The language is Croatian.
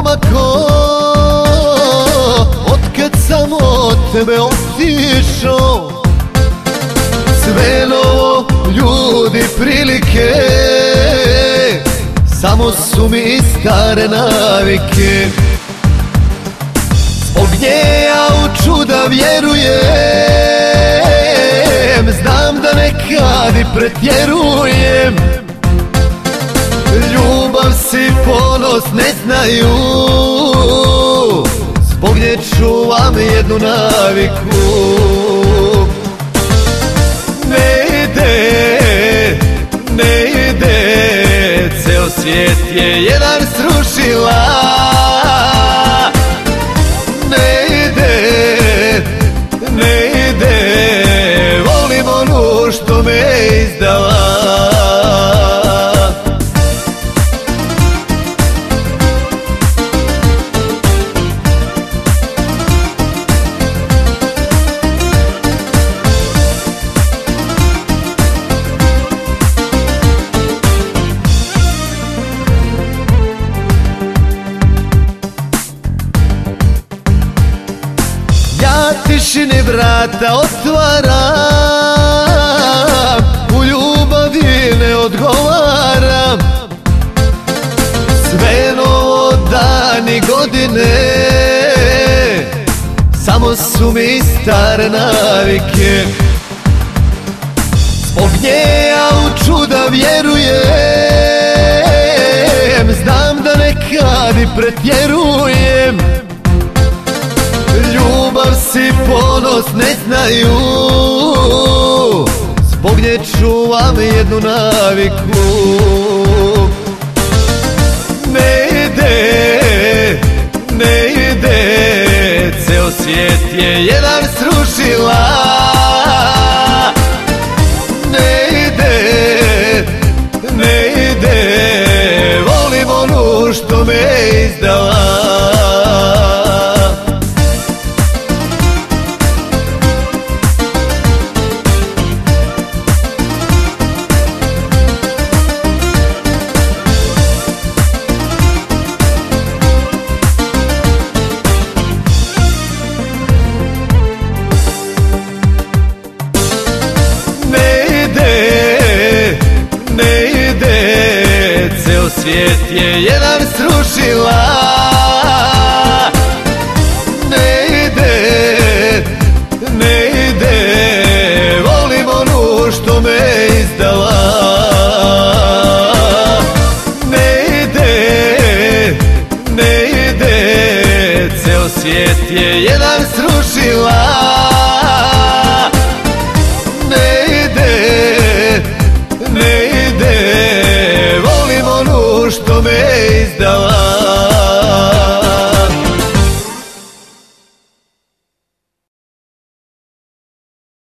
pomako otkad sam od tebe otišao. Sve novo, ljudi, prilike, samo su mi stare navike. Zbog nje ja u čuda vjerujem, znam da nekad i pretjerujem. Ljubav si, ponos ne znaju, zbog nje čuvam jednu naviku. Ne ide, ceo svijet je jedan srušila. Ne ide, volim onu što me izdala. Tišini vrata otvaram, u ljubavi ne odgovaram. Sve novo, dani, godine, samo su mi stare navike. Zbog nje ja u čuda vjerujem, znam da nekad i pretjerujem. Ljubav si, ponos ne znaju, zbog nje čuvam jednu naviku. Ne ide, ceo svijet je jedan srušila. Ne ide, volim onu što me izdala. Svijet je jedan srušila. Ne ide, volim onu što me izdala. Ne ide, ceo svijet je jedan srušila. Ne ide, što me izdala.